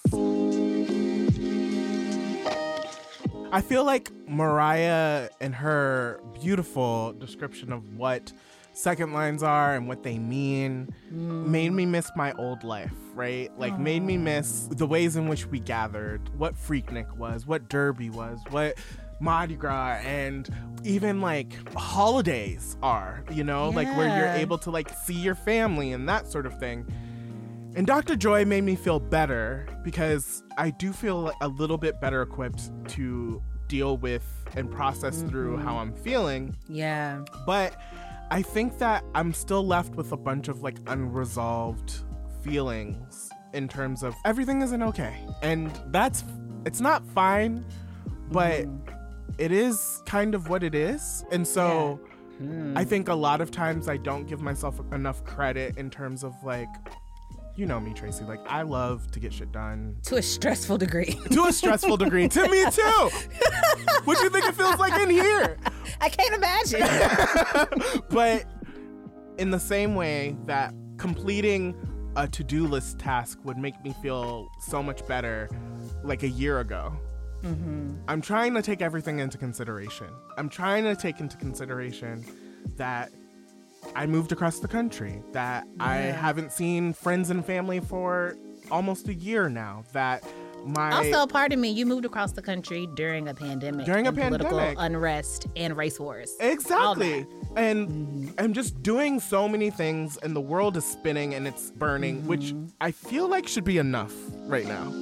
I feel like Mariah and her beautiful description of what second lines are and what they mean mm. made me miss my old life, right? Like, Aww. made me miss the ways in which we gathered, what Freaknik was, what Derby was, what Mardi Gras, and even like holidays are, you know, yeah. like where you're able to like see your family and that sort of thing. And Doctor Joy made me feel better because I do feel a little bit better equipped to deal with and process mm-hmm. through how I'm feeling. Yeah. But I think that I'm still left with a bunch of like unresolved feelings in terms of everything isn't okay. And that's, it's not fine, but mm. it is kind of what it is. And so Mm-hmm. I think a lot of times I don't give myself enough credit in terms of like, you know me, Tracy. Like, I love to get shit done. To a stressful degree. To a stressful degree. To me, too. What do you think it feels like in here? I can't imagine. But in the same way that completing a to-do list task would make me feel so much better like a year ago, mm-hmm. I'm trying to take everything into consideration. I'm trying to take into consideration that I moved across the country, that yeah. I haven't seen friends and family for almost a year now, that my... Also, pardon me, you moved across the country during a pandemic. During a and pandemic. Political unrest and race wars. Exactly. And mm-hmm. I'm just doing so many things and the world is spinning and it's burning, mm-hmm. which I feel like should be enough right now.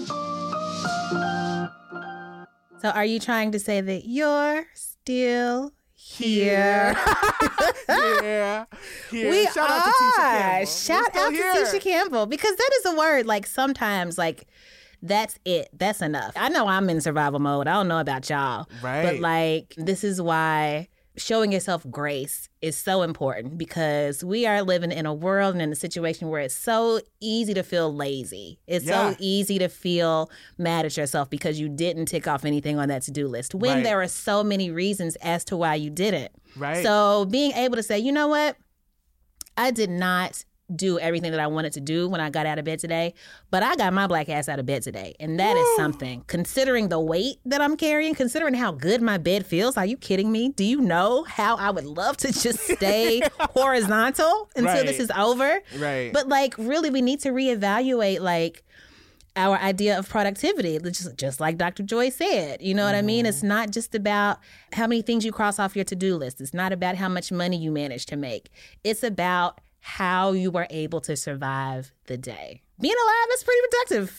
So are you trying to say that you're still... Here. yeah. Here. We Shout are. out to Tisha Campbell. Shout out here. to Tisha Campbell. Because that is a word, like, sometimes, like, that's it. That's enough. I know I'm in survival mode. I don't know about y'all. Right. But, like, this is why showing yourself grace is so important, because we are living in a world and in a situation where it's so easy to feel lazy. It's Yeah. so easy to feel mad at yourself because you didn't tick off anything on that to-do list, when Right. there are so many reasons as to why you didn't. Right. So being able to say, you know what? I did not do everything that I wanted to do when I got out of bed today, but I got my black ass out of bed today. And that Woo. Is something. Considering the weight that I'm carrying, considering how good my bed feels, are you kidding me? Do you know how I would love to just stay horizontal until Right. this is over? Right. But like, really, we need to reevaluate like our idea of productivity, just, just like Doctor Joy said. You know what mm-hmm. I mean? It's not just about how many things you cross off your to-do list. It's not about how much money you manage to make. It's about how you were able to survive the day. Being alive is pretty productive.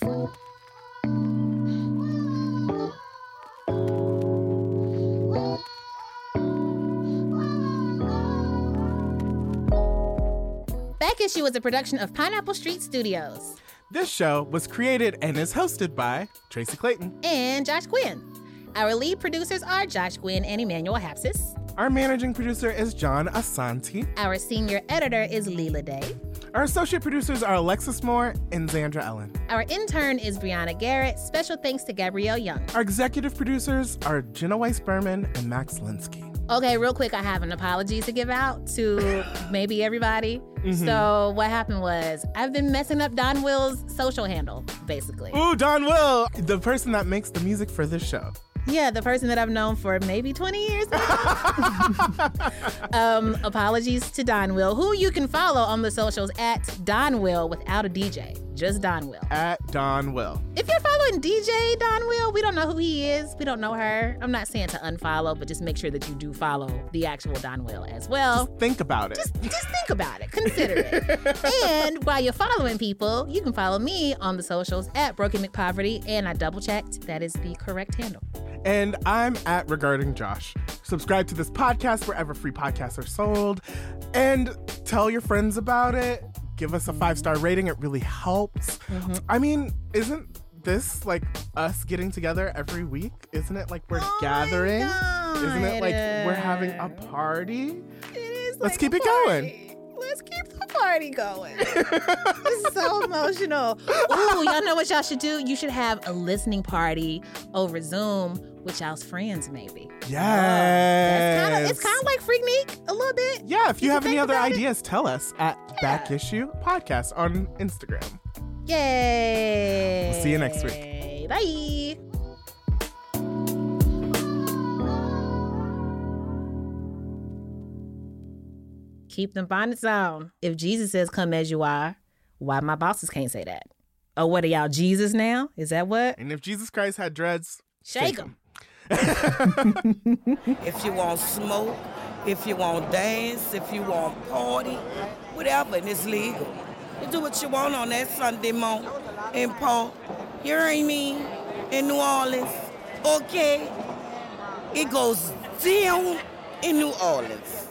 Back Issue is a production of Pineapple Street Studios. This show was created and is hosted by Tracy Clayton and Josh Quinn. Our lead producers are Josh Quinn and Emmanuel Hapsis. Our managing producer is John Asante. Our senior editor is Leela Day. Our associate producers are Alexis Moore and Zandra Ellen. Our intern is Brianna Garrett. Special thanks to Gabrielle Young. Our executive producers are Jenna Weiss-Berman and Max Linsky. Okay, real quick, I have an apology to give out to maybe everybody. Mm-hmm. So what happened was I've been messing up Don Will's social handle, basically. Ooh, Don Will, the person that makes the music for this show. Yeah, the person that I've known for maybe twenty years now. um, apologies to Don Will, who you can follow on the socials at Don Will without a D J. Just Don Will. At Don Will. If you're following D J Don Will, we don't know who he is. We don't know her. I'm not saying to unfollow, but just make sure that you do follow the actual Don Will as well. Just think about it. Just, just think about it. Consider it. And while you're following people, you can follow me on the socials at Broken McPoverty, and I double checked. That is the correct handle. And I'm at Regarding Josh. Subscribe to this podcast wherever free podcasts are sold. And tell your friends about it. Give us a five-star rating. It really helps. Mm-hmm. I mean, isn't this like us getting together every week? Isn't it like we're oh gathering? Isn't it like we're having a party? It is. Let's like keep it going. Let's keep the party going. This is so emotional. Ooh, y'all know what y'all should do? You should have a listening party over Zoom with y'all's friends, maybe. Yes. Oh, it's kind of like Freaknik a little bit. Yeah, if you, you have any other ideas, it. tell us at yeah. Back Issue Podcast on Instagram. Yay. We'll see you next week. Bye. Keep them bonnets on. If Jesus says come as you are, why my bosses can't say that? Oh, what are y'all, Jesus now? Is that what? And if Jesus Christ had dreads, shake them. If you want smoke, if you want dance, if you want party, whatever, and it's legal. You do what you want on that Sunday morning in Paul. You hear me? In New Orleans. Okay? It goes down in New Orleans.